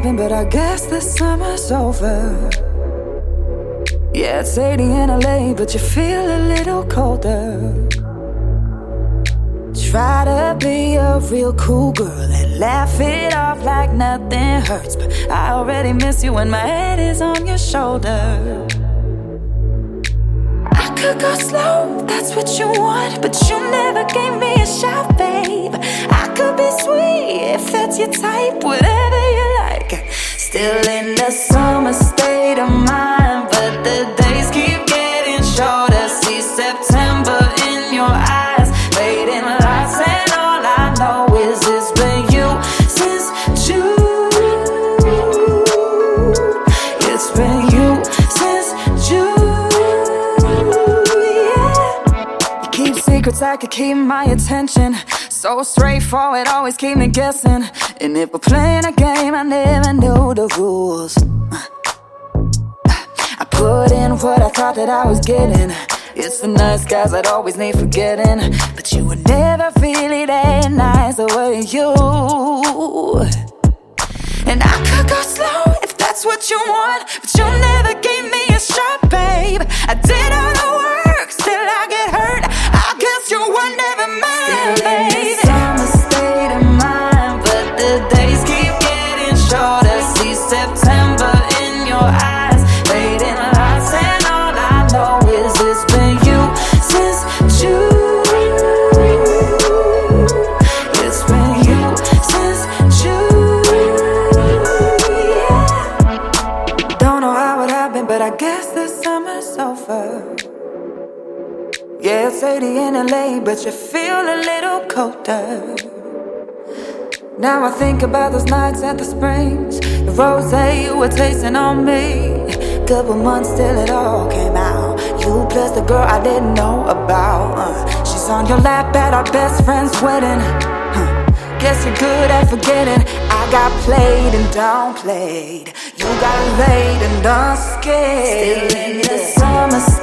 been, but I guess the summer's over. Yeah, it's 80 in LA, but you feel a little colder. Try to be a real cool girl and laugh it off like nothing hurts, but I already miss you when my head is on your shoulder. I could go slow, that's what you want, but you never gave me a shot, babe. I could be sweet if that's your type, whatever you like. Still in the summer state of mind, but the days keep getting shorter. See September in your eyes, fading lights, and all I know is it's been you since June. It's been you since June. Yeah. You keep secrets, I could keep my attention. So straightforward, always keep me guessing. And if we're playing a game, I never knew the rules. I put in what I thought that I was getting. It's the nice guys I'd always need forgetting, but you were never really that nice the way you. And I could go slow if that's what you want, but you never gave me a shot, babe. I did all the work, still I get hurt. I guess you were never mine, babe. Summer state of mind, but the days keep getting shorter. See September in your eyes, fading lights, and all I know is it's been you since June. It's been you since June. Yeah. Don't know how it happened, but I guess the summer's over. Yeah, it's 80 in LA, but you feel a little colder. Now I think about those nights at the Springs, the rosé you were tasting on me. Couple months till it all came out. You plus the girl I didn't know about. She's on your lap at our best friend's wedding. Guess you're good at forgetting. I got played and downplayed. You got laid and unscared. Still in the summer